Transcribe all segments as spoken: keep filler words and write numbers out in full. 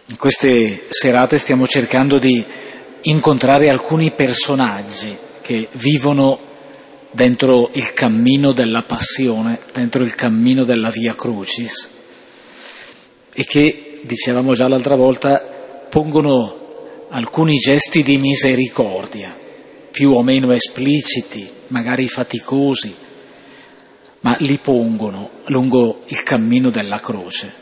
In queste serate stiamo cercando di incontrare alcuni personaggi che vivono dentro il cammino della passione, dentro il cammino della Via Crucis e che, dicevamo già l'altra volta, pongono alcuni gesti di misericordia, più o meno espliciti, magari faticosi, ma li pongono lungo il cammino della croce.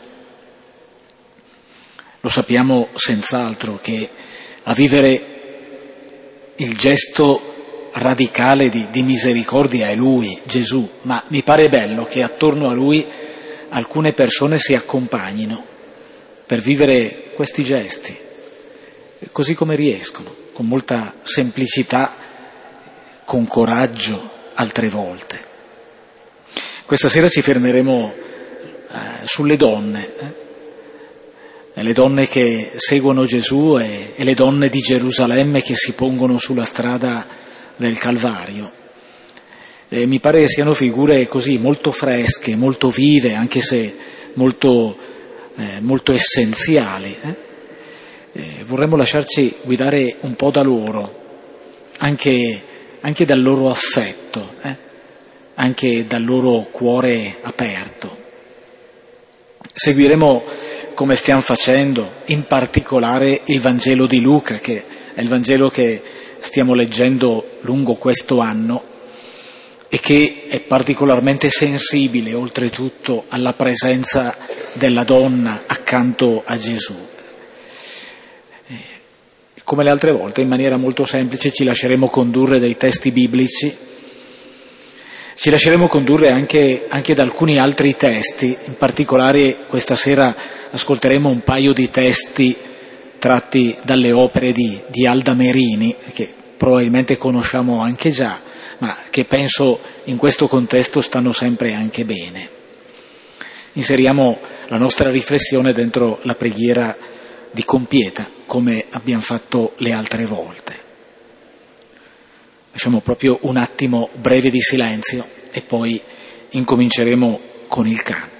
Lo sappiamo senz'altro che a vivere il gesto radicale di, di misericordia è Lui, Gesù, ma mi pare bello che attorno a Lui alcune persone si accompagnino per vivere questi gesti, così come riescono, con molta semplicità, con coraggio altre volte. Questa sera ci fermeremo eh, sulle donne, eh? le donne che seguono Gesù e, e le donne di Gerusalemme che si pongono sulla strada del Calvario. E mi pare che siano figure così molto fresche, molto vive, anche se molto, eh, molto essenziali. Eh? Eh, vorremmo lasciarci guidare un po' da loro, anche, anche dal loro affetto, eh? anche dal loro cuore aperto. Seguiremo, come stiamo facendo, in particolare il Vangelo di Luca, che è il Vangelo che stiamo leggendo lungo questo anno e che è particolarmente sensibile, oltretutto, alla presenza della donna accanto a Gesù. Come le altre volte, in maniera molto semplice, ci lasceremo condurre dai testi biblici. Ci lasceremo condurre anche, anche da alcuni altri testi, in particolare questa sera ascolteremo un paio di testi tratti dalle opere di, di Alda Merini, che probabilmente conosciamo anche già, ma che penso in questo contesto stanno sempre anche bene. Inseriamo la nostra riflessione dentro la preghiera di compieta, come abbiamo fatto le altre volte. Lasciamo proprio un attimo breve di silenzio e poi incominceremo con il canto.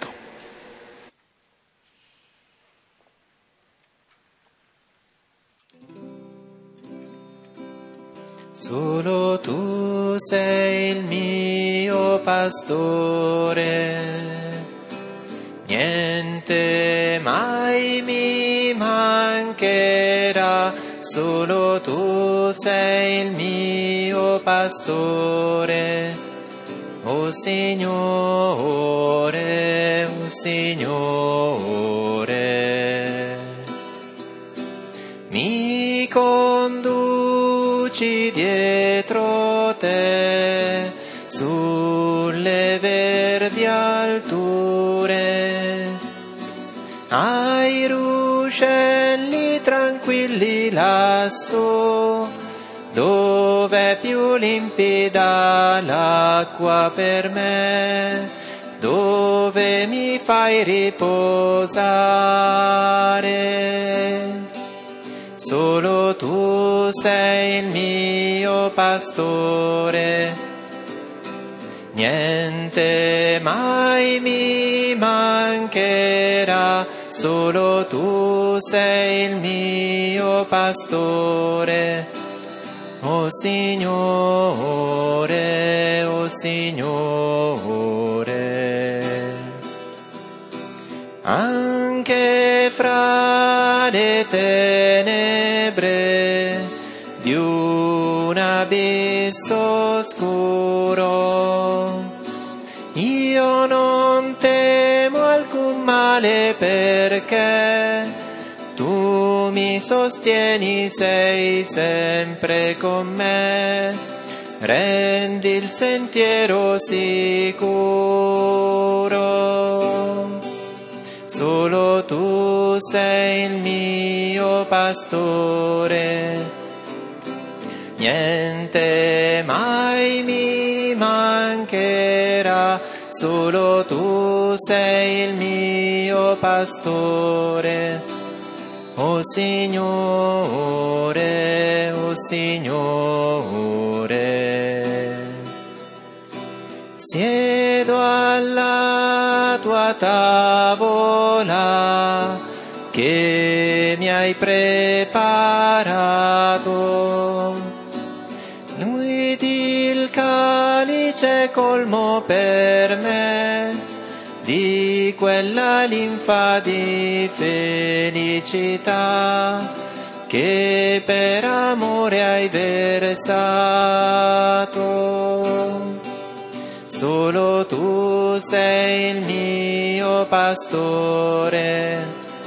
Solo tu sei il mio pastore, niente mai mi mancherà. Solo tu sei il mio pastore, o Signore, o Signore. Mi conduci dietro te sulle verdi alture, ai ruscelli tranquilli lassù, dove è più limpida l'acqua per me, dove mi fai riposare. Solo tu sei il mio pastore, niente mai mi mancherà. Solo tu sei il mio pastore, o Signore, o Signore. Anche fra le tenebre di un abisso oscuro, io non temo alcun male perché tu mi sostieni, sei sempre con me, rendi il sentiero sicuro. Solo tu sei il mio pastore, niente mai mi mancherà. Solo tu sei il mio pastore, o Signore, o Signore. Siedo alla tua tavola che che mi hai preparato. Lui il calice colmo per me di quella linfa di felicità che per amore hai versato. Solo tu sei il mio pastore,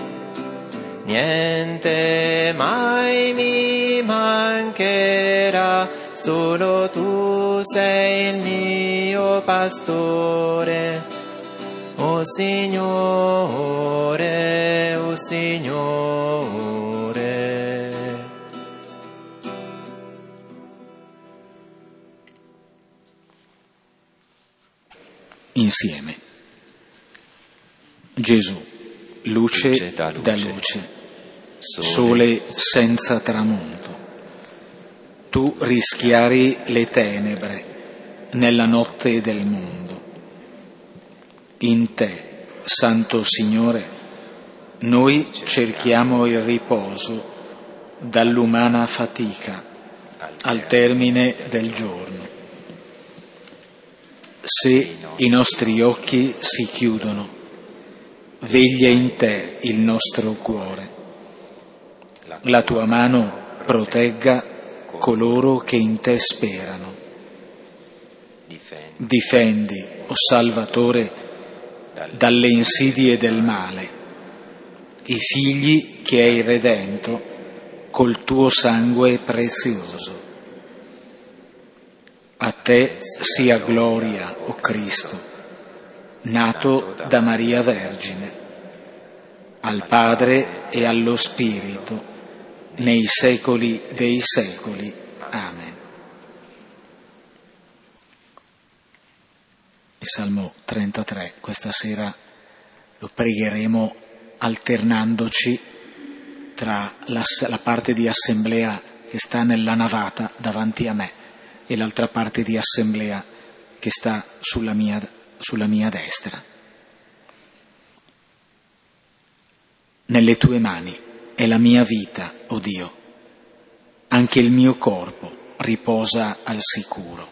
niente mai mi mancherà. Solo tu sei il mio pastore, o Signore, o Signore. Insieme. Gesù, luce, Luce da luce, da luce, sole, sole senza tramonto. Tu rischiari le tenebre nella notte del mondo. In te, Santo Signore, noi cerchiamo il riposo dall'umana fatica al termine del giorno. Se i nostri occhi si chiudono, veglia in te il nostro cuore. La tua mano protegga coloro che in te sperano. Difendi, o Salvatore, dalle insidie del male, i figli che hai redento col tuo sangue prezioso. A te sia gloria, o Cristo, nato da Maria Vergine, al Padre e allo Spirito, nei secoli dei secoli. Amen. Il Salmo trentatré questa sera lo pregheremo alternandoci tra la, la parte di assemblea che sta nella navata davanti a me e l'altra parte di assemblea che sta sulla mia, sulla mia destra. Nelle tue mani è la mia vita, o Dio, anche il mio corpo riposa al sicuro.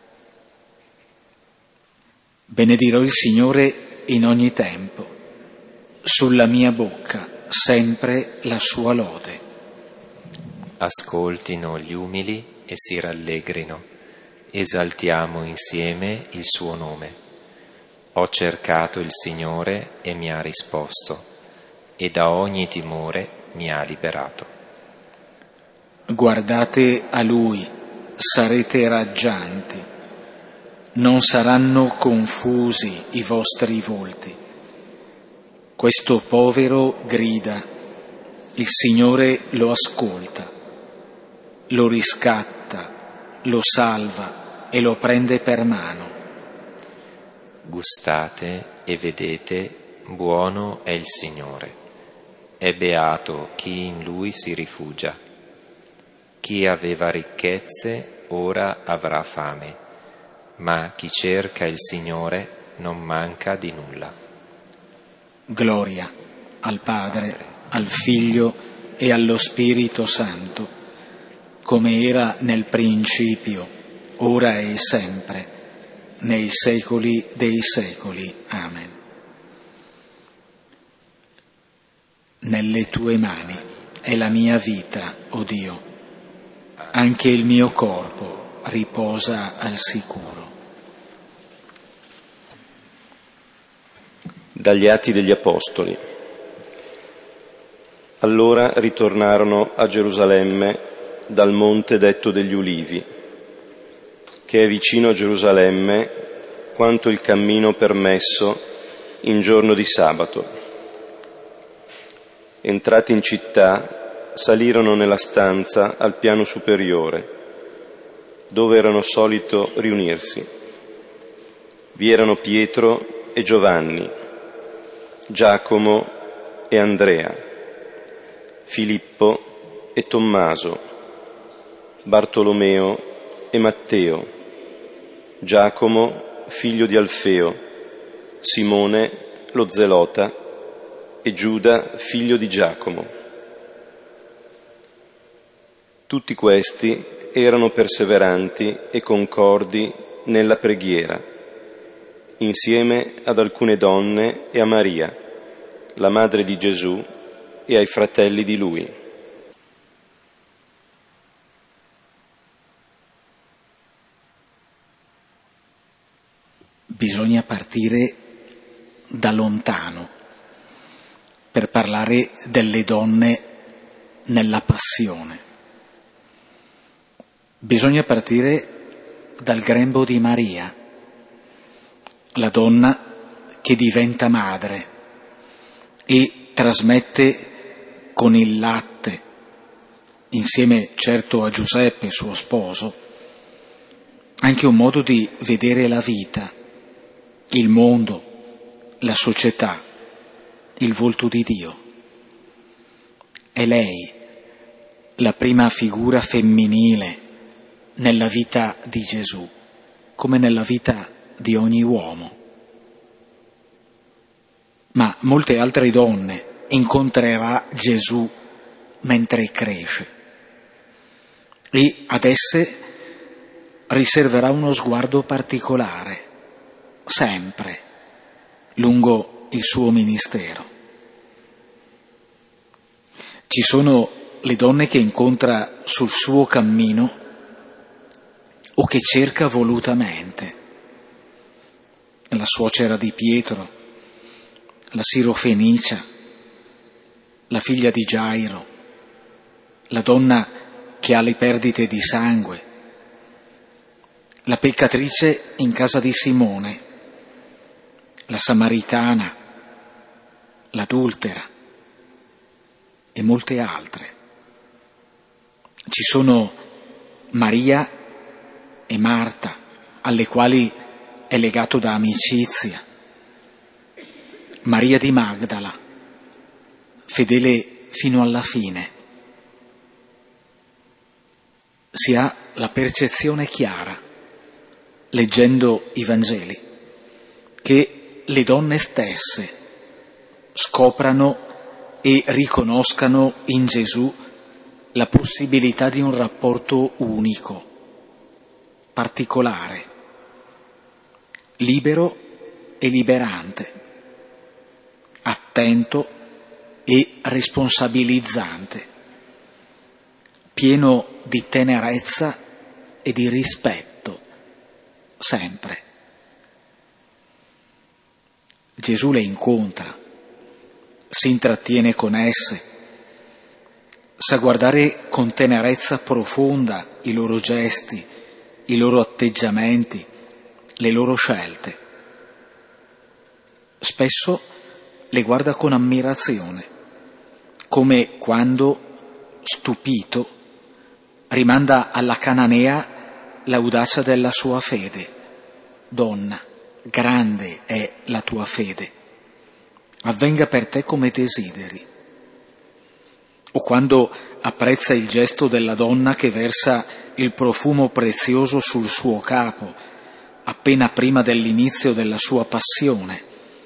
Benedirò il Signore in ogni tempo, sulla mia bocca sempre la sua lode. Ascoltino gli umili e si rallegrino, esaltiamo insieme il suo nome. Ho cercato il Signore e mi ha risposto, e da ogni timore mi ha liberato. Guardate a Lui, sarete raggianti, non saranno confusi i vostri volti. Questo povero grida, il Signore lo ascolta, lo riscatta, lo salva e lo prende per mano. Gustate e vedete, buono è il Signore. È beato chi in Lui si rifugia. Chi aveva ricchezze ora avrà fame, ma chi cerca il Signore non manca di nulla. Gloria al Padre, al Figlio e allo Spirito Santo, come era nel principio, ora e sempre, nei secoli dei secoli. Amen. Nelle tue mani è la mia vita, o Dio, anche il mio corpo riposa al sicuro. Dagli Atti degli Apostoli. Allora ritornarono a Gerusalemme dal monte detto degli Ulivi, che è vicino a Gerusalemme quanto il cammino permesso in giorno di sabato. Entrati in città, salirono nella stanza al piano superiore, dove erano solito riunirsi. Vi erano Pietro e Giovanni, Giacomo e Andrea, Filippo e Tommaso, Bartolomeo e Matteo, Giacomo, figlio di Alfeo, Simone, lo zelota, e Giuda, figlio di Giacomo. Tutti questi erano perseveranti e concordi nella preghiera, insieme ad alcune donne e a Maria, la madre di Gesù, e ai fratelli di lui. Bisogna partire da lontano per parlare delle donne nella passione. Bisogna partire dal grembo di Maria, la donna che diventa madre e trasmette con il latte, insieme certo a Giuseppe, suo sposo, anche un modo di vedere la vita, il mondo, la società, il volto di Dio. È lei la prima figura femminile nella vita di Gesù, come nella vita di ogni uomo. Ma molte altre donne incontrerà Gesù mentre cresce e ad esse riserverà uno sguardo particolare, sempre, lungo il suo ministero. Ci sono le donne che incontra sul suo cammino o che cerca volutamente. La suocera di Pietro, la Sirofenicia, la figlia di Gairo, la donna che ha le perdite di sangue, la peccatrice in casa di Simone, la Samaritana, l'adultera e molte altre. Ci sono Maria e Marta, alle quali è legato da amicizia, Maria di Magdala, fedele fino alla fine. Si ha la percezione chiara, leggendo i Vangeli, che le donne stesse scoprano e riconoscano in Gesù la possibilità di un rapporto unico, particolare, libero e liberante, attento e responsabilizzante, pieno di tenerezza e di rispetto, sempre. Gesù le incontra, si intrattiene con esse, sa guardare con tenerezza profonda i loro gesti, i loro atteggiamenti, le loro scelte. Spesso le guarda con ammirazione, come quando, stupito, rimanda alla cananea l'audacia della sua fede. Donna, grande è la tua fede, avvenga per te come desideri. O quando apprezza il gesto della donna che versa il profumo prezioso sul suo capo, appena prima dell'inizio della sua passione.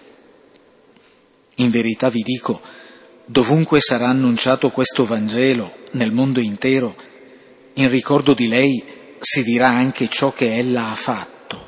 In verità vi dico, dovunque sarà annunciato questo Vangelo nel mondo intero, in ricordo di lei si dirà anche ciò che ella ha fatto.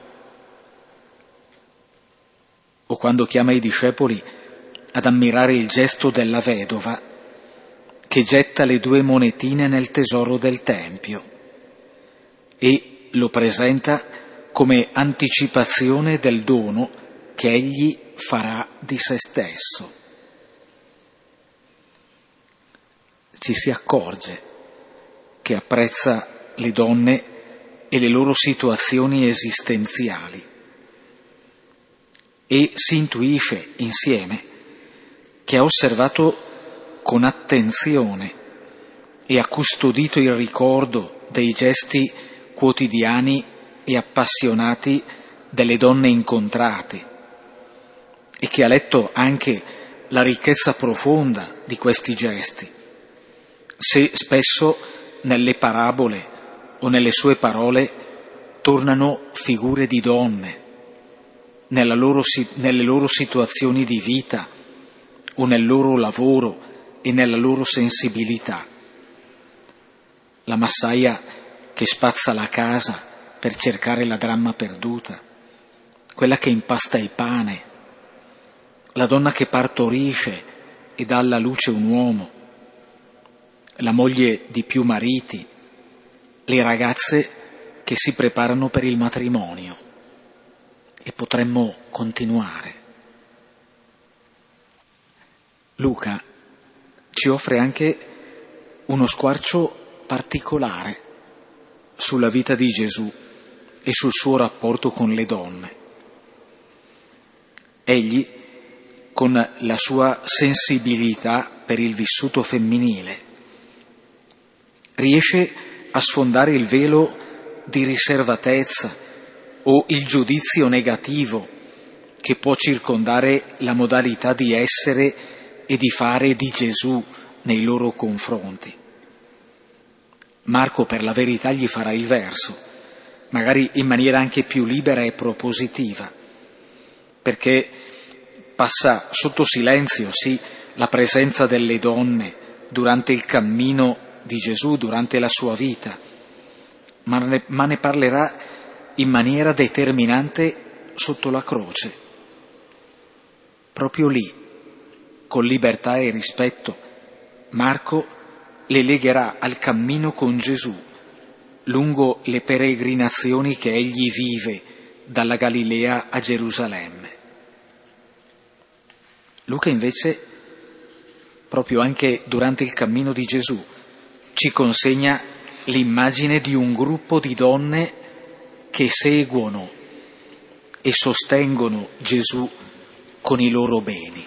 O quando chiama i discepoli ad ammirare il gesto della vedova che getta le due monetine nel tesoro del Tempio e lo presenta come anticipazione del dono che egli farà di se stesso. Ci si accorge che apprezza le donne e le loro situazioni esistenziali e si intuisce insieme che ha osservato con attenzione e ha custodito il ricordo dei gesti quotidiani e appassionati delle donne incontrate e che ha letto anche la ricchezza profonda di questi gesti, se spesso nelle parabole o nelle sue parole tornano figure di donne nella loro, nelle loro situazioni di vita o nel loro lavoro e nella loro sensibilità. la massaia che spazza la casa per cercare la dramma perduta, quella che impasta il pane, la donna che partorisce e dà alla luce un uomo, la moglie di più mariti, le ragazze che si preparano per il matrimonio. E potremmo continuare. Luca ci offre anche uno squarcio particolare sulla vita di Gesù e sul suo rapporto con le donne. Egli, con la sua sensibilità per il vissuto femminile, riesce a sfondare il velo di riservatezza o il giudizio negativo che può circondare la modalità di essere e di fare di Gesù nei loro confronti. Marco, per la verità, gli farà il verso, magari in maniera anche più libera e propositiva, perché passa sotto silenzio, sì, la presenza delle donne durante il cammino di Gesù, durante la sua vita, ma ne, ma ne parlerà in maniera determinante sotto la croce. Proprio lì, con libertà e rispetto, Marco le legherà al cammino con Gesù, lungo le peregrinazioni che egli vive dalla Galilea a Gerusalemme. Luca invece, proprio anche durante il cammino di Gesù, ci consegna l'immagine di un gruppo di donne che seguono e sostengono Gesù con i loro beni.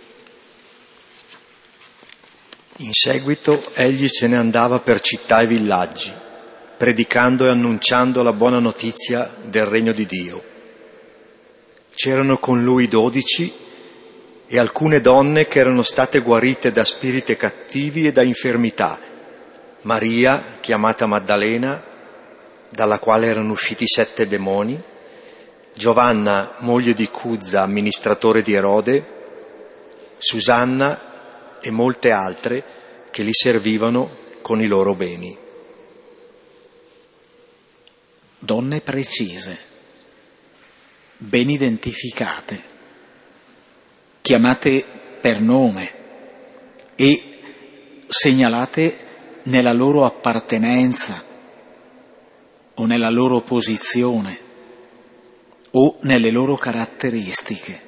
In seguito egli se ne andava per città e villaggi, predicando e annunciando la buona notizia del regno di Dio. C'erano con lui dodici e alcune donne che erano state guarite da spiriti cattivi e da infermità: Maria, chiamata Maddalena, dalla quale erano usciti sette demoni; Giovanna, moglie di Cuzza, amministratore di Erode; Susanna e molte altre che li servivano con i loro beni. Donne precise, ben identificate, chiamate per nome e segnalate nella loro appartenenza o nella loro posizione o nelle loro caratteristiche.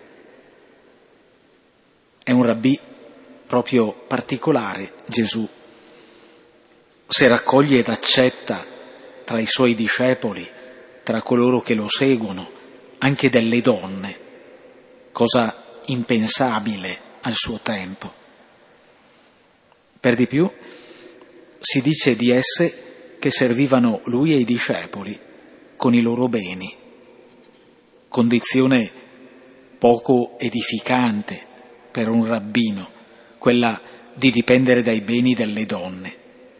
È un rabbì proprio particolare, Gesù, se raccoglie ed accetta tra i suoi discepoli, tra coloro che lo seguono, anche delle donne, cosa impensabile al suo tempo. Per di più, si dice di esse che servivano lui e i discepoli con i loro beni, condizione poco edificante per un rabbino, quella di dipendere dai beni delle donne.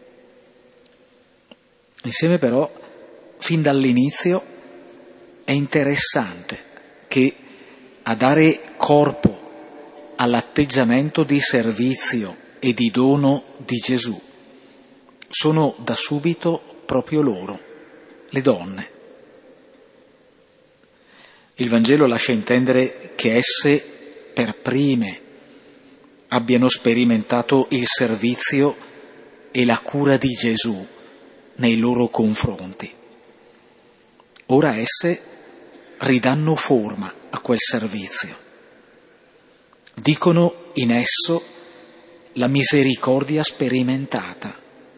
Insieme però, fin dall'inizio, è interessante che a dare corpo all'atteggiamento di servizio e di dono di Gesù sono da subito proprio loro, le donne. Il Vangelo lascia intendere che esse per prime abbiano sperimentato il servizio e la cura di Gesù nei loro confronti. Ora esse ridanno forma a quel servizio. Dicono in esso la misericordia sperimentata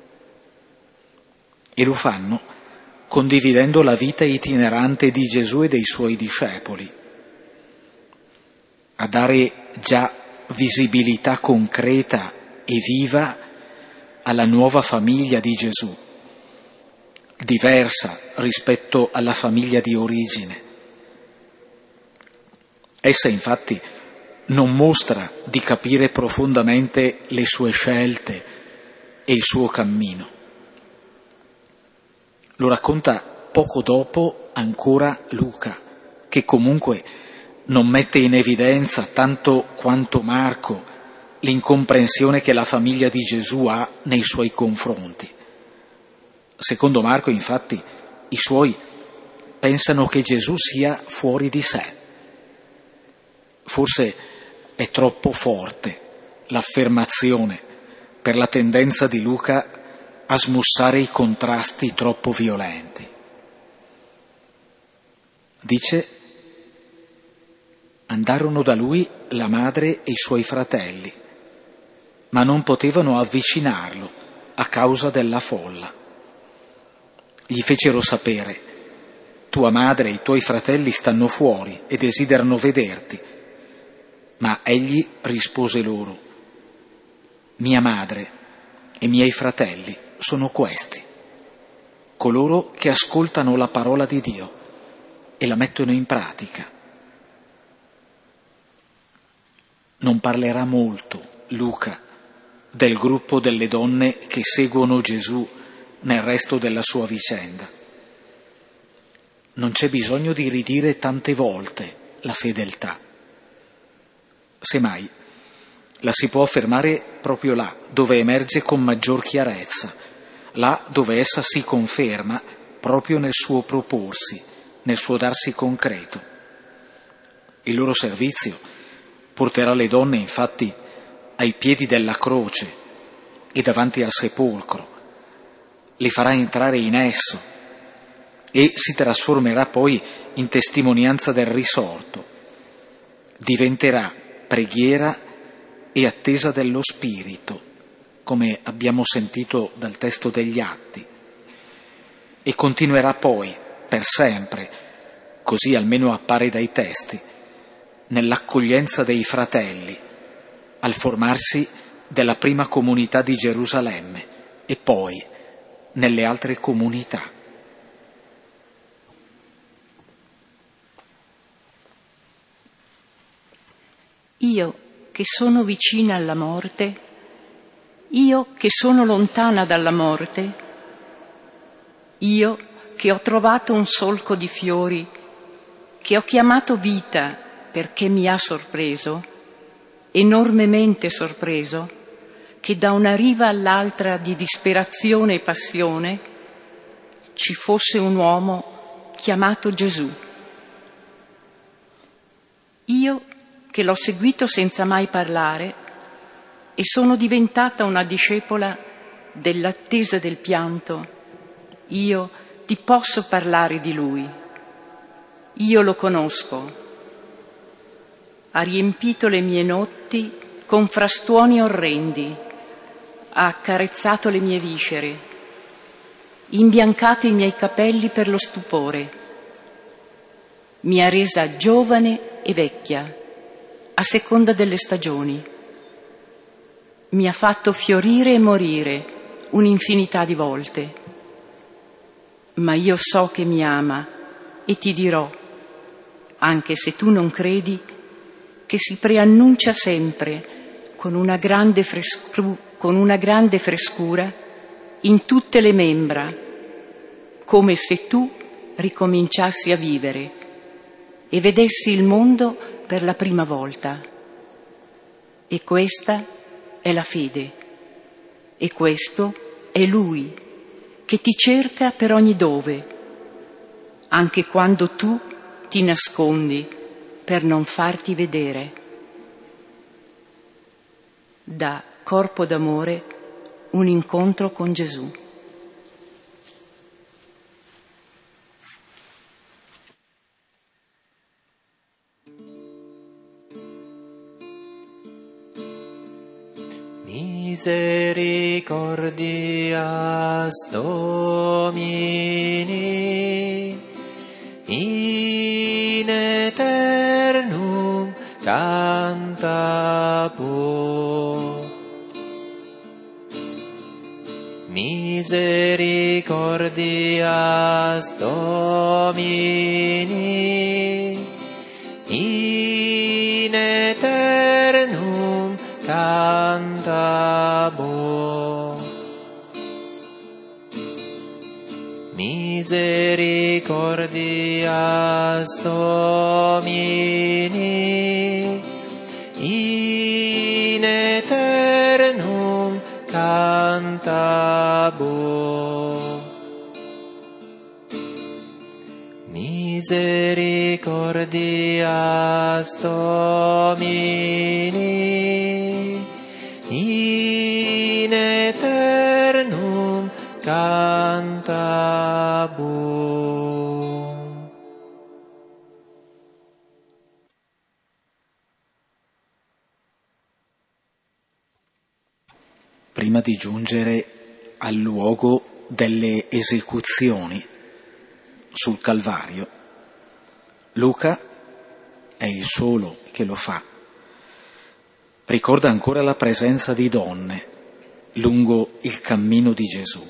e lo fanno condividendo la vita itinerante di Gesù e dei suoi discepoli, a dare già visibilità concreta e viva alla nuova famiglia di Gesù, diversa rispetto alla famiglia di origine. Essa infatti non mostra di capire profondamente le sue scelte e il suo cammino. Lo racconta poco dopo ancora Luca, che comunque non mette in evidenza tanto quanto Marco l'incomprensione che la famiglia di Gesù ha nei suoi confronti, Secondo Marco, infatti, i suoi pensano che Gesù sia fuori di sé. Forse è troppo forte l'affermazione per la tendenza di Luca a smussare i contrasti troppo violenti. Dice: andarono da lui la madre e i suoi fratelli, ma non potevano avvicinarlo a causa della folla. Gli fecero sapere: tua madre e i tuoi fratelli stanno fuori e desiderano vederti. Ma egli rispose loro: mia madre e miei fratelli sono questi, coloro che ascoltano la parola di Dio e la mettono in pratica. Non parlerà molto Luca del gruppo delle donne che seguono Gesù nel resto della sua vicenda. Non c'è bisogno di ridire tante volte la fedeltà. Semmai la si può affermare proprio là dove emerge con maggior chiarezza, là dove essa si conferma proprio nel suo proporsi, nel suo darsi concreto. Il loro servizio porterà le donne, infatti, ai piedi della croce e davanti al sepolcro, li farà entrare in esso e si trasformerà poi in testimonianza del risorto. Diventerà preghiera e attesa dello Spirito, come abbiamo sentito dal testo degli Atti, e continuerà poi per sempre, così almeno appare dai testi, nell'accoglienza dei fratelli, al formarsi della prima comunità di Gerusalemme e poi nelle altre comunità. Io che sono vicina alla morte, io che sono lontana dalla morte, io che ho trovato un solco di fiori, che ho chiamato vita perché mi ha sorpreso, enormemente sorpreso, che da una riva all'altra di disperazione e passione ci fosse un uomo chiamato Gesù. Io che l'ho seguito senza mai parlare e sono diventata una discepola dell'attesa del pianto, io ti posso parlare di lui. Io lo conosco. Ha riempito le mie notti con frastuoni orrendi, ha accarezzato le mie viscere, imbiancato i miei capelli per lo stupore, mi ha resa giovane e vecchia, a seconda delle stagioni. Mi ha fatto fiorire e morire un'infinità di volte. Ma io so che mi ama e ti dirò, anche se tu non credi, che si preannuncia sempre con una grande frescu- con una grande frescura in tutte le membra, come se tu ricominciassi a vivere e vedessi il mondo per la prima volta. E questa è la fede, e questo è Lui che ti cerca per ogni dove, anche quando tu ti nascondi per non farti vedere. Da Corpo d'amore, un incontro con Gesù. Misericordias Domini in aeternum cantabunt. Misericordias Domini in aeternum cantabunt. Misericordias Domini in aeternum cantabunt. misericordias Domini in aeternum cantabum. Prima di giungere al luogo delle esecuzioni sul Calvario, Luca, è il solo che lo fa, ricorda ancora la presenza di donne lungo il cammino di Gesù.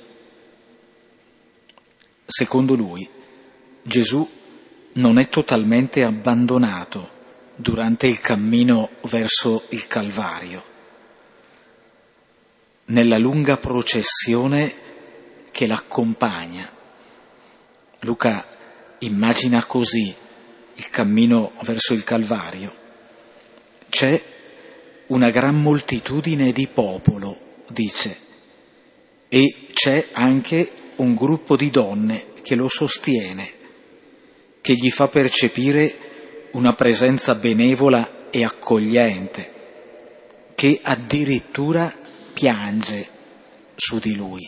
Secondo lui, Gesù non è totalmente abbandonato durante il cammino verso il Calvario. Nella lunga processione che l'accompagna, Luca immagina così il cammino verso il Calvario. C'è una gran moltitudine di popolo, dice, e c'è anche un gruppo di donne che lo sostiene, che gli fa percepire una presenza benevola e accogliente, che addirittura piange su di lui.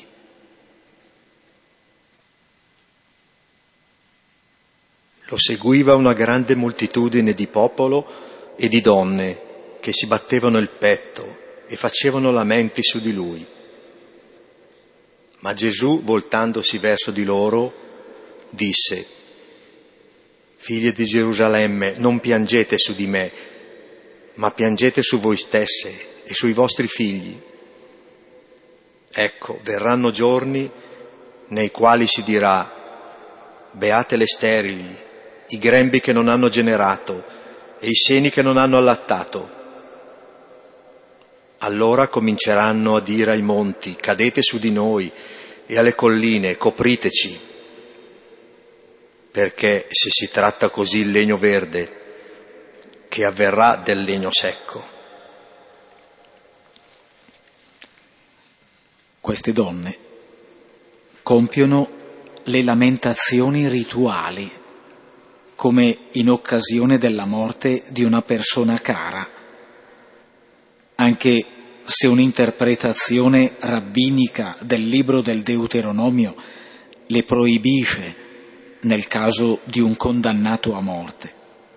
Lo seguiva una grande moltitudine di popolo e di donne che si battevano il petto e facevano lamenti su di lui. Ma Gesù, voltandosi verso di loro, disse: «Figlie di Gerusalemme, non piangete su di me, ma piangete su voi stesse e sui vostri figli. Ecco, verranno giorni nei quali si dirà: beate le sterili, i grembi che non hanno generato e i seni che non hanno allattato. Allora cominceranno a dire ai monti: cadete su di noi, e alle colline: copriteci. Perché se si tratta così il legno verde, che avverrà del legno secco?» Queste donne compiono le lamentazioni rituali, come in occasione della morte di una persona cara, anche se un'interpretazione rabbinica del libro del Deuteronomio le proibisce nel caso di un condannato a morte.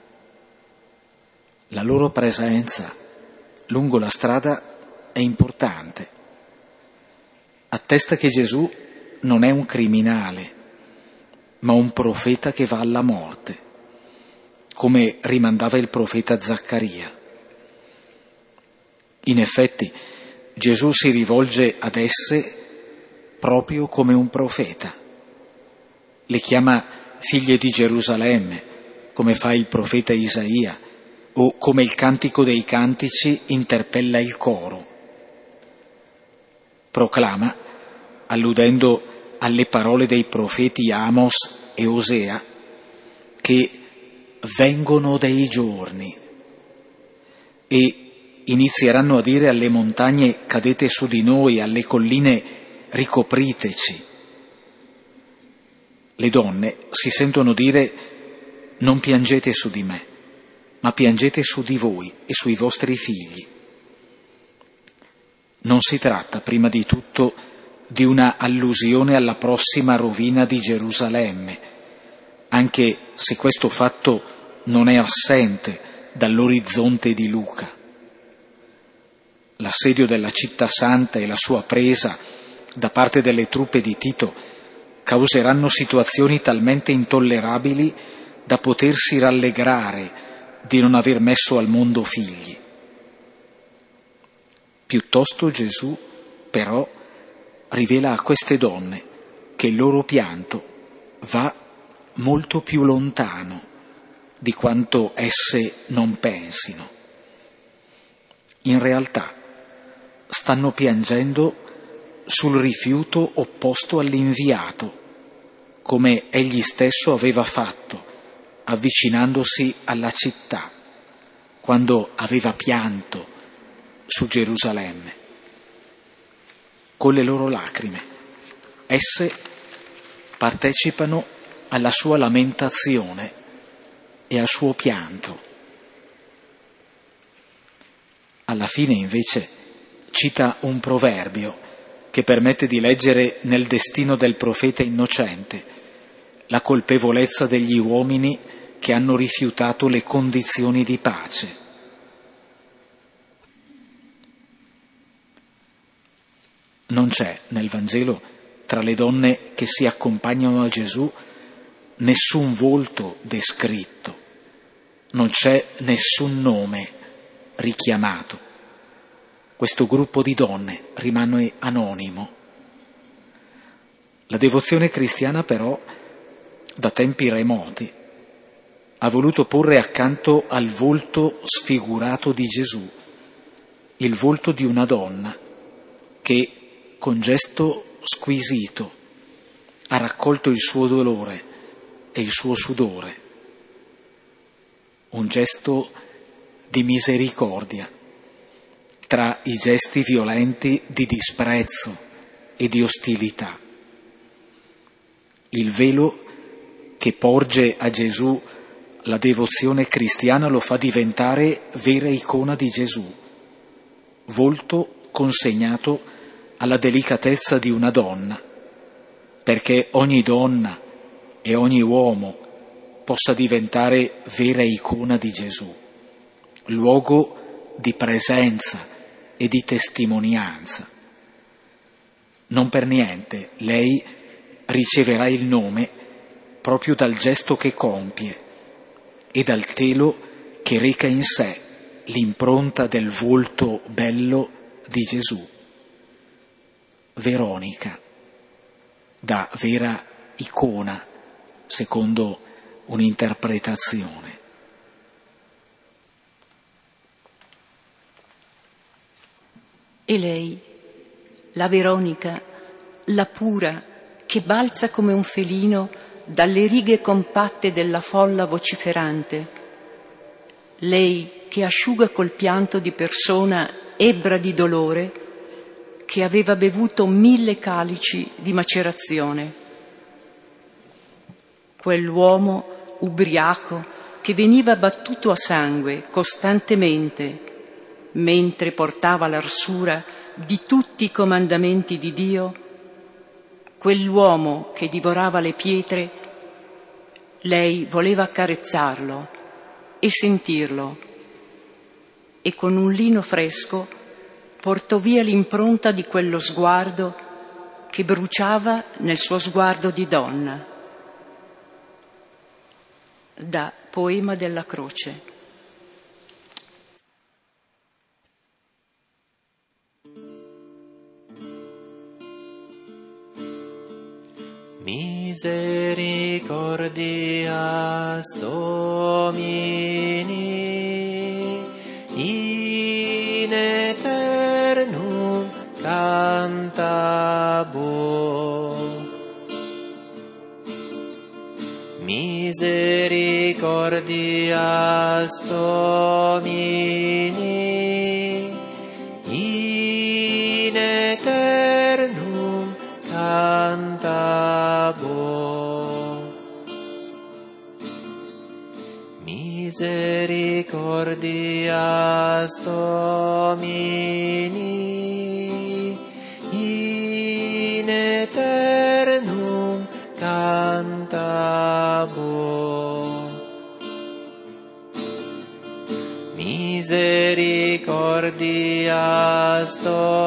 La loro presenza lungo la strada è importante. Attesta che Gesù non è un criminale, ma un profeta che va alla morte, come rimandava il profeta Zaccaria. In effetti, Gesù si rivolge ad esse proprio come un profeta. Le chiama figlie di Gerusalemme, come fa il profeta Isaia, o come il Cantico dei Cantici interpella il coro. Proclama, alludendo alle parole dei profeti Amos e Osea, che vengono dei giorni e inizieranno a dire alle montagne: cadete su di noi, alle colline: ricopriteci. Le donne si sentono dire: non piangete su di me, ma piangete su di voi e sui vostri figli. Non si tratta, prima di tutto, di una allusione alla prossima rovina di Gerusalemme, anche se questo fatto non è assente dall'orizzonte di Luca. L'assedio della città santa e la sua presa da parte delle truppe di Tito causeranno situazioni talmente intollerabili da potersi rallegrare di non aver messo al mondo figli. Piuttosto Gesù, però, rivela a queste donne che il loro pianto va molto più lontano di quanto esse non pensino. In realtà stanno piangendo sul rifiuto opposto all'inviato, come egli stesso aveva fatto avvicinandosi alla città, quando aveva pianto su Gerusalemme. Con le loro lacrime esse partecipano alla sua lamentazione e al suo pianto. Alla fine invece cita un proverbio che permette di leggere nel destino del profeta innocente la colpevolezza degli uomini che hanno rifiutato le condizioni di pace. Non c'è nel Vangelo, tra le donne che si accompagnano a Gesù, nessun volto descritto, non c'è nessun nome richiamato. Questo gruppo di donne rimane anonimo. La devozione cristiana però, da tempi remoti, ha voluto porre accanto al volto sfigurato di Gesù il volto di una donna che, con gesto squisito, ha raccolto il suo dolore e il suo sudore, un gesto di misericordia tra i gesti violenti di disprezzo e di ostilità. Il velo che porge a Gesù la devozione cristiana lo fa diventare vera icona di Gesù, volto consegnato alla delicatezza di una donna, perché ogni donna e ogni uomo possa diventare vera icona di Gesù, luogo di presenza e di testimonianza. Non per niente lei riceverà il nome proprio dal gesto che compie e dal telo che reca in sé l'impronta del volto bello di Gesù. Veronica, da vera icona, secondo un'interpretazione. E lei, la Veronica, la pura, che balza come un felino dalle righe compatte della folla vociferante, lei che asciuga col pianto di persona ebbra di dolore, che aveva bevuto mille calici di macerazione. Quell'uomo ubriaco che veniva battuto a sangue costantemente mentre portava l'arsura di tutti i comandamenti di Dio, quell'uomo che divorava le pietre, lei voleva accarezzarlo e sentirlo, e con un lino fresco portò via l'impronta di quello sguardo che bruciava nel suo sguardo di donna. Da Poema della Croce. Misericordias Domini in aeternum cantabor. Misericordias Domini in aeternum cantabor. Misericordias Domini in aeternum cantabor. Misericordias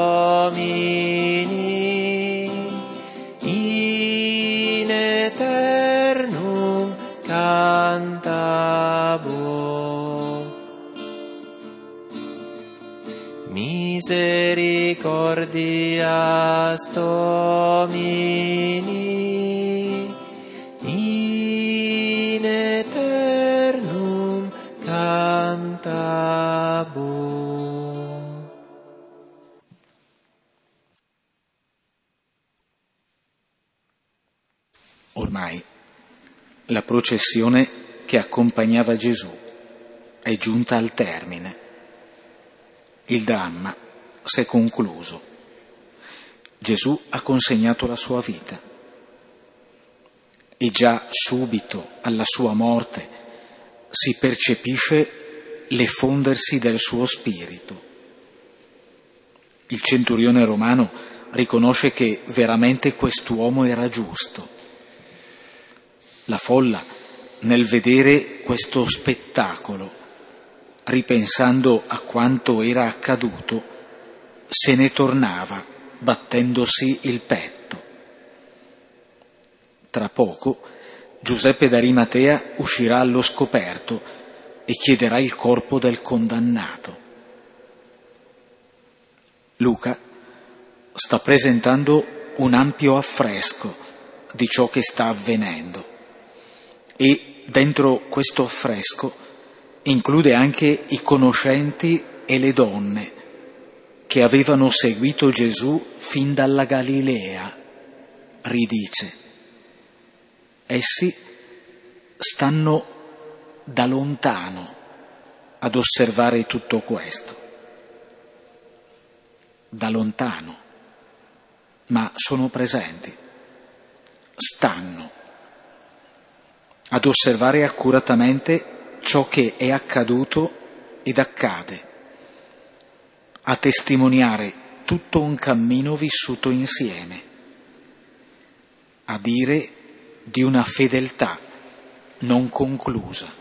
Domini in aeternum cantabor. Misericordias Domini in aeternum cantabor. Ormai la processione che accompagnava Gesù è giunta al termine. Il dramma si è concluso. Gesù ha consegnato la sua vita e già subito alla sua morte si percepisce l'effondersi del suo spirito. Il centurione romano riconosce che veramente quest'uomo era giusto. La folla, nel vedere questo spettacolo, ripensando a quanto era accaduto, se ne tornava battendosi il petto. Tra poco Giuseppe d'Arimatea uscirà allo scoperto e chiederà il corpo del condannato. Luca sta presentando un ampio affresco di ciò che sta avvenendo e dentro questo affresco include anche i conoscenti e le donne che avevano seguito Gesù fin dalla Galilea. Ridice: essi stanno da lontano ad osservare tutto questo. Da lontano, ma sono presenti, stanno ad osservare accuratamente ciò che è accaduto ed accade, a testimoniare tutto un cammino vissuto insieme, a dire di una fedeltà non conclusa.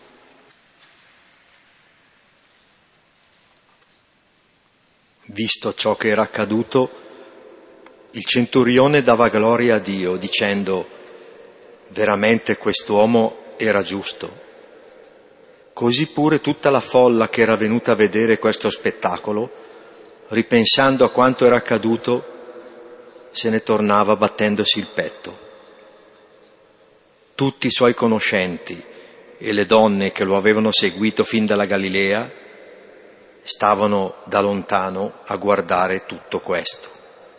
Visto ciò che era accaduto, il centurione dava gloria a Dio, dicendo: veramente quest'uomo era giusto. Così pure tutta la folla che era venuta a vedere questo spettacolo, ripensando a quanto era accaduto, se ne tornava battendosi il petto. Tutti i suoi conoscenti e le donne che lo avevano seguito fin dalla Galilea stavano da lontano a guardare tutto questo.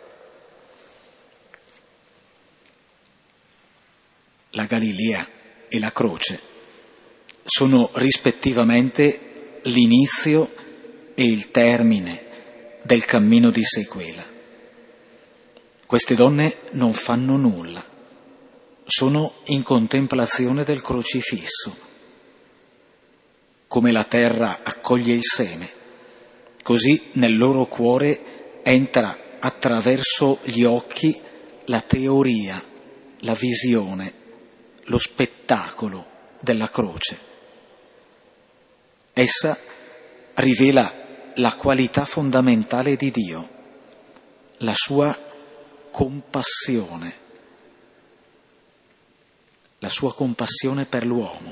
La Galilea e la croce sono rispettivamente l'inizio e il termine del cammino di sequela. Queste donne non fanno nulla, sono in contemplazione del crocifisso. Come la terra accoglie il seme, così nel loro cuore entra attraverso gli occhi la teoria, la visione, lo spettacolo della croce. Essa rivela la qualità fondamentale di Dio, la sua compassione, la sua compassione per l'uomo,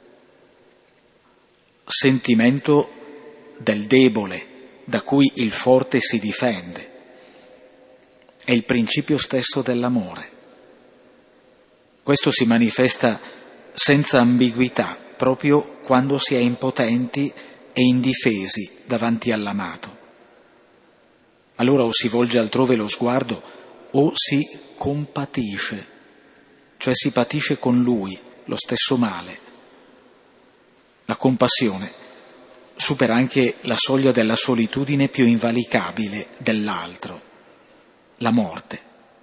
sentimento del debole da cui il forte si difende. È il principio stesso dell'amore. Questo si manifesta senza ambiguità proprio quando si è impotenti e indifesi davanti all'amato. Allora o si volge altrove lo sguardo o si compatisce, cioè si patisce con lui lo stesso male. La compassione supera anche la soglia della solitudine più invalicabile dell'altro, la morte.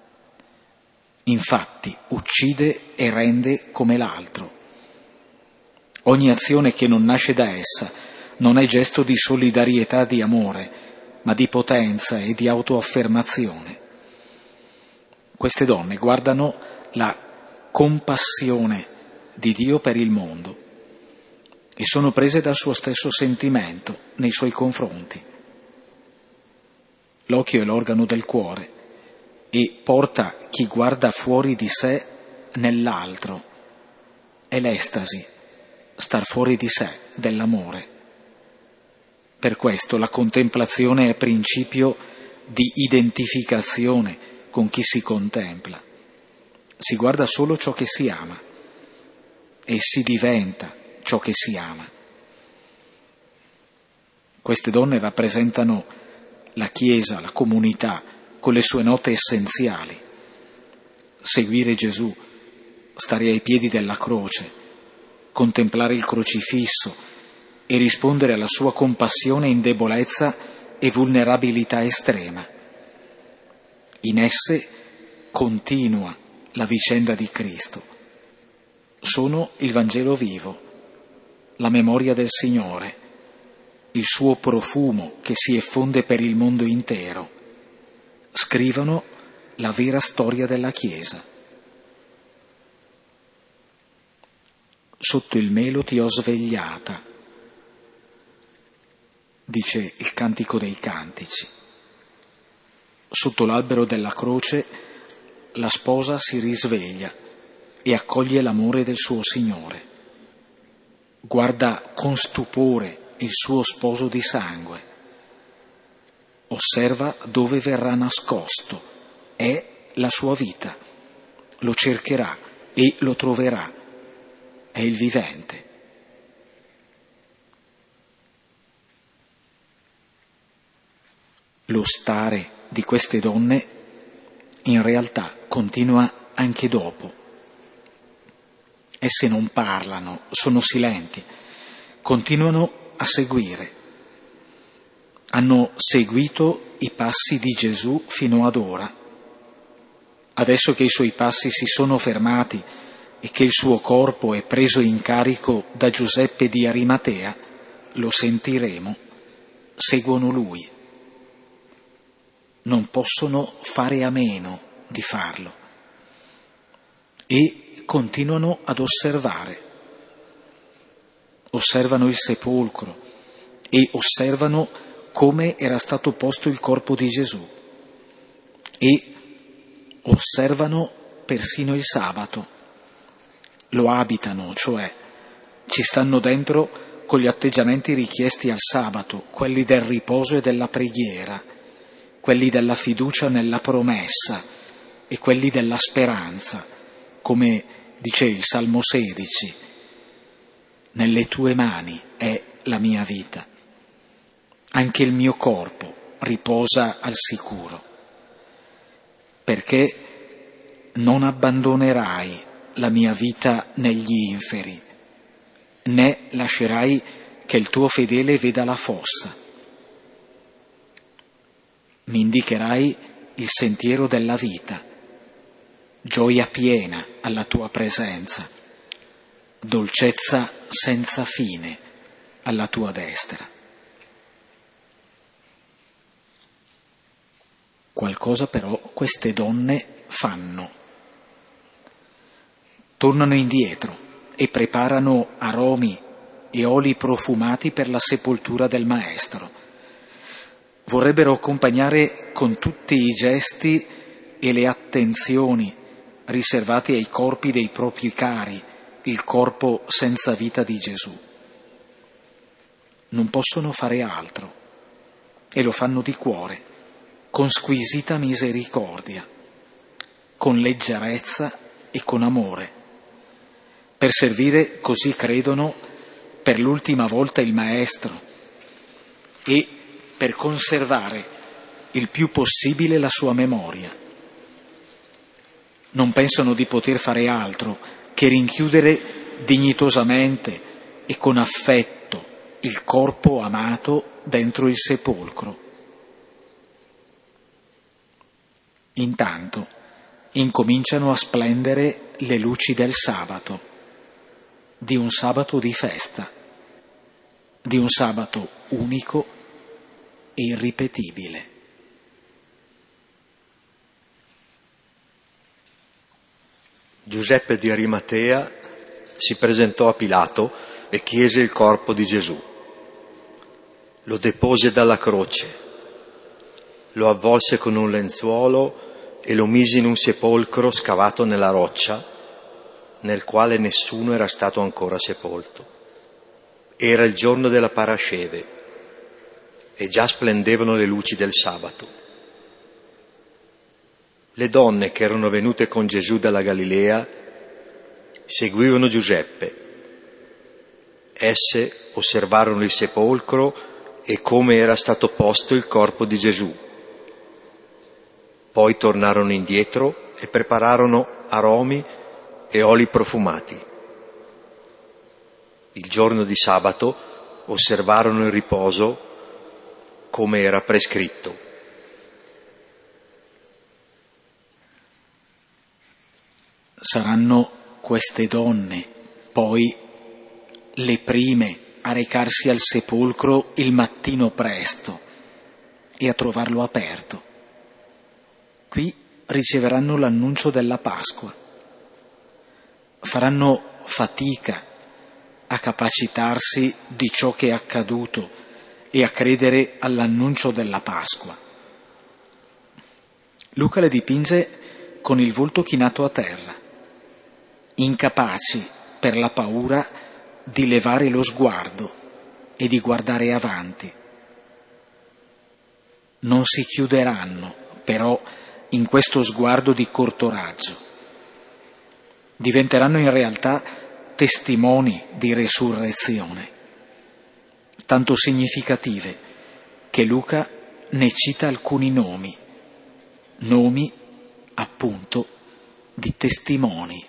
Infatti uccide e rende come l'altro. Ogni azione che non nasce da essa non è gesto di solidarietà, di amore, ma di potenza e di autoaffermazione. Queste donne guardano la compassione di Dio per il mondo e sono prese dal suo stesso sentimento nei suoi confronti. L'occhio è l'organo del cuore e porta chi guarda fuori di sé nell'altro. È l'estasi, star fuori di sé, dell'amore. Per questo la contemplazione è principio di identificazione con chi si contempla. Si guarda solo ciò che si ama e si diventa ciò che si ama. Queste donne rappresentano la Chiesa, la comunità, con le sue note essenziali. Seguire Gesù, stare ai piedi della croce, contemplare il crocifisso e rispondere alla sua compassione in debolezza e vulnerabilità estrema. In esse continua la vicenda di Cristo. Sono il Vangelo vivo, la memoria del Signore, il suo profumo che si effonde per il mondo intero. Scrivono la vera storia della Chiesa. Sotto il melo ti ho svegliata, dice il Cantico dei Cantici. Sotto l'albero della croce la sposa si risveglia e accoglie l'amore del suo Signore. Guarda con stupore il suo sposo di sangue. Osserva dove verrà nascosto. È la sua vita. Lo cercherà e lo troverà. È il vivente. Lo stare di queste donne in realtà continua anche dopo. Esse non parlano, sono silenti, continuano a seguire. Hanno seguito i passi di Gesù fino ad ora. Adesso che i suoi passi si sono fermati e che il suo corpo è preso in carico da Giuseppe di Arimatea, lo sentiremo, seguono lui. Non possono fare a meno di farlo e continuano ad osservare. Osservano il sepolcro e osservano come era stato posto il corpo di Gesù e osservano persino il sabato. Lo abitano, cioè ci stanno dentro con gli atteggiamenti richiesti al sabato, quelli del riposo e della preghiera, quelli della fiducia nella promessa e quelli della speranza, come dice il Salmo sedici, nelle tue mani è la mia vita, anche il mio corpo riposa al sicuro, perché non abbandonerai la mia vita negli inferi, né lascerai che il tuo fedele veda la fossa. Mi indicherai il sentiero della vita, gioia piena alla tua presenza, dolcezza senza fine alla tua destra. Qualcosa però queste donne fanno. Tornano indietro e preparano aromi e oli profumati per la sepoltura del Maestro. Vorrebbero accompagnare con tutti i gesti e le attenzioni riservati ai corpi dei propri cari il corpo senza vita di Gesù. Non possono fare altro e lo fanno di cuore, con squisita misericordia, con leggerezza e con amore, per servire, così credono, per l'ultima volta il Maestro e per conservare il più possibile la sua memoria. Non pensano di poter fare altro che rinchiudere dignitosamente e con affetto il corpo amato dentro il sepolcro. Intanto incominciano a splendere le luci del sabato, di un sabato di festa, di un sabato unico e irripetibile. Giuseppe di Arimatea si presentò a Pilato e chiese il corpo di Gesù. Lo depose dalla croce, lo avvolse con un lenzuolo e lo mise in un sepolcro scavato nella roccia, nel quale nessuno era stato ancora sepolto. Era il giorno della Parasceve e già splendevano le luci del sabato. Le donne che erano venute con Gesù dalla Galilea seguivano Giuseppe. Esse osservarono il sepolcro e come era stato posto il corpo di Gesù. Poi tornarono indietro e prepararono aromi e oli profumati. Il giorno di sabato osservarono il riposo come era prescritto. Saranno queste donne poi le prime a recarsi al sepolcro il mattino presto e a trovarlo aperto. Qui riceveranno l'annuncio della Pasqua. Faranno fatica a capacitarsi di ciò che è accaduto e a credere all'annuncio della Pasqua. Luca le dipinge con il volto chinato a terra, incapaci per la paura di levare lo sguardo e di guardare avanti. Non si chiuderanno, però, in questo sguardo di corto raggio. Diventeranno in realtà testimoni di resurrezione, tanto significative che Luca ne cita alcuni nomi, nomi appunto di testimoni,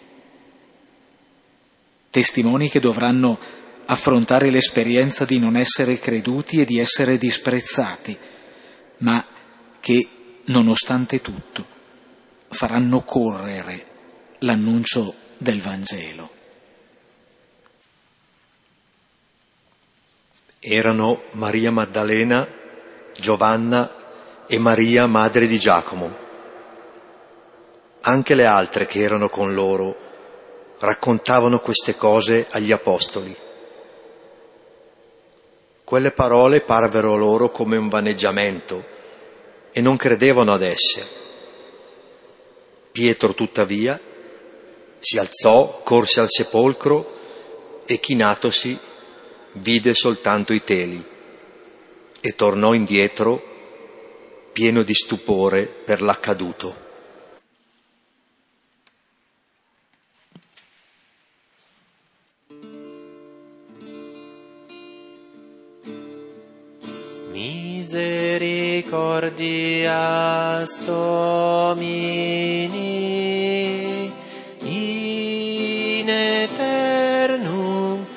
testimoni che dovranno affrontare l'esperienza di non essere creduti e di essere disprezzati, ma che, nonostante tutto, faranno correre l'annuncio del Vangelo. Erano Maria Maddalena, Giovanna e Maria, madre di Giacomo. Anche le altre che erano con loro raccontavano queste cose agli apostoli. Quelle parole parvero loro come un vaneggiamento e non credevano ad esse. Pietro, tuttavia, si alzò, corse al sepolcro e, chinatosi, vide soltanto i teli e tornò indietro pieno di stupore per l'accaduto. Misericordias Domini in aeternum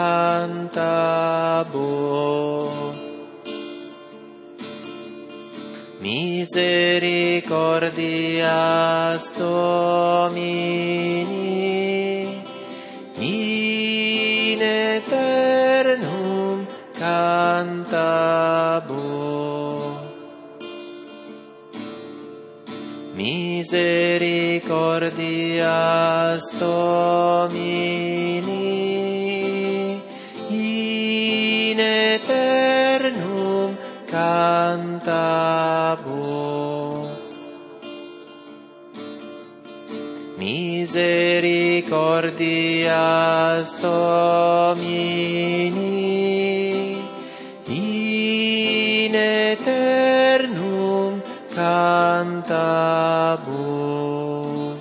cantabo. Misericordias Domini in aeternum cantabo. Misericordias Domini in aeternum cantabo. Misericordias Domini in aeternum cantabo.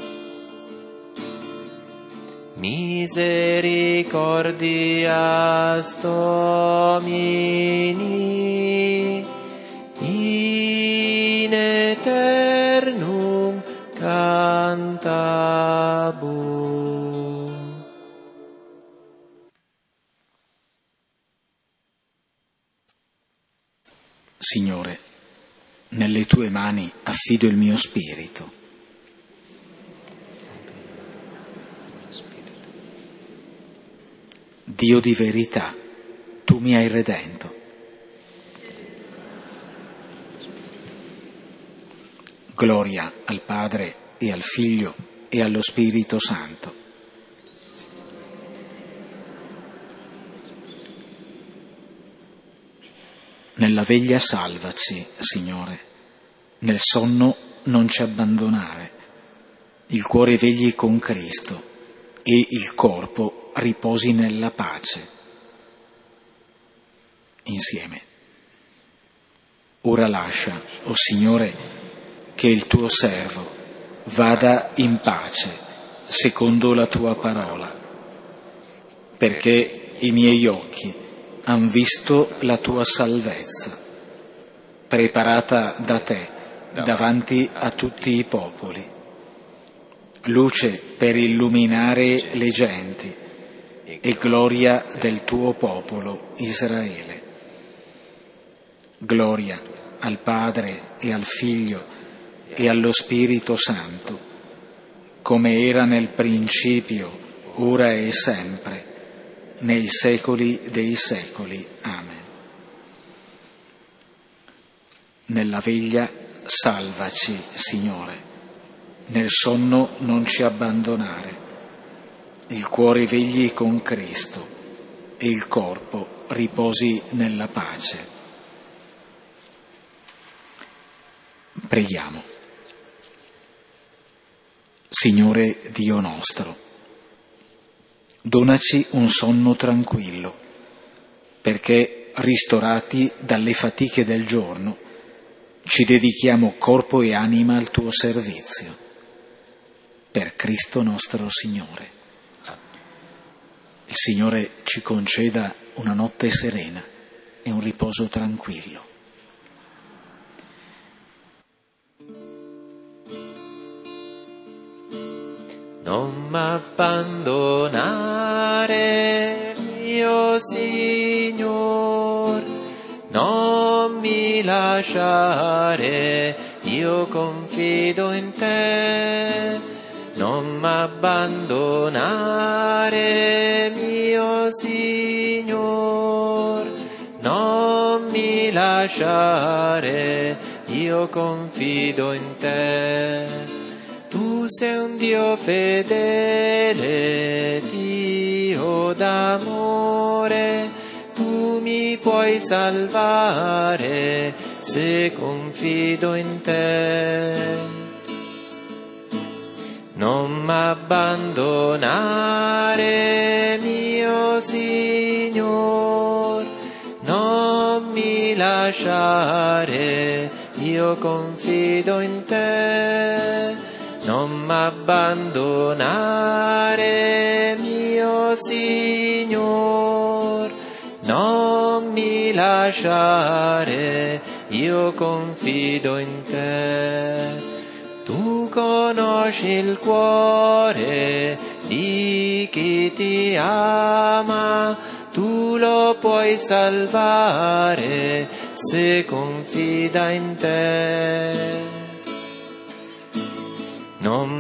Misericordias Domini in aeternum cantabo. Signore, nelle tue mani affido il mio spirito. Dio di verità, tu mi hai redento. Gloria al Padre e al Figlio e allo Spirito Santo. Nella veglia salvaci, Signore, nel sonno non ci abbandonare. Il cuore vegli con Cristo e il corpo riposi nella pace. Insieme. Ora lascia, o Signore, che il tuo servo vada in pace secondo la tua parola, perché i miei occhi han visto la tua salvezza, preparata da te davanti a tutti i popoli, luce per illuminare le genti e gloria del tuo popolo Israele. Gloria al Padre e al Figlio e allo Spirito Santo, come era nel principio, ora e sempre, nei secoli dei secoli. Amen. Nella veglia salvaci, Signore, nel sonno non ci abbandonare. Il cuore vegli con Cristo e il corpo riposi nella pace. Preghiamo. Signore Dio nostro, donaci un sonno tranquillo, perché, ristorati dalle fatiche del giorno, ci dedichiamo corpo e anima al tuo servizio. Per Cristo nostro Signore. Il Signore ci conceda una notte serena e un riposo tranquillo. Non m'abbandonare, mio Signor, non mi lasciare, io confido in te. Non m'abbandonare, mio Signor, non mi lasciare, io confido in te. Tu sei un Dio fedele, Dio d'amore, tu mi puoi salvare se confido in te. Non m'abbandonare, mio Signor, non mi lasciare, io confido in te. Non m'abbandonare, mio Signor, non mi lasciare, io confido in te. Tu conosci il cuore di chi ti ama, tu lo puoi salvare se confida in te. Non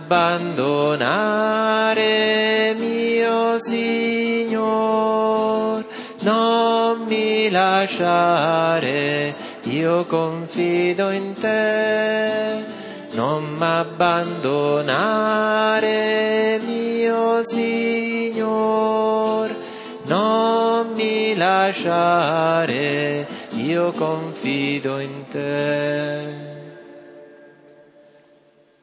m'abbandonare, mio Signor, non mi lasciare, io confido in te. Non m'abbandonare, mio Signor, non mi lasciare, io confido in te.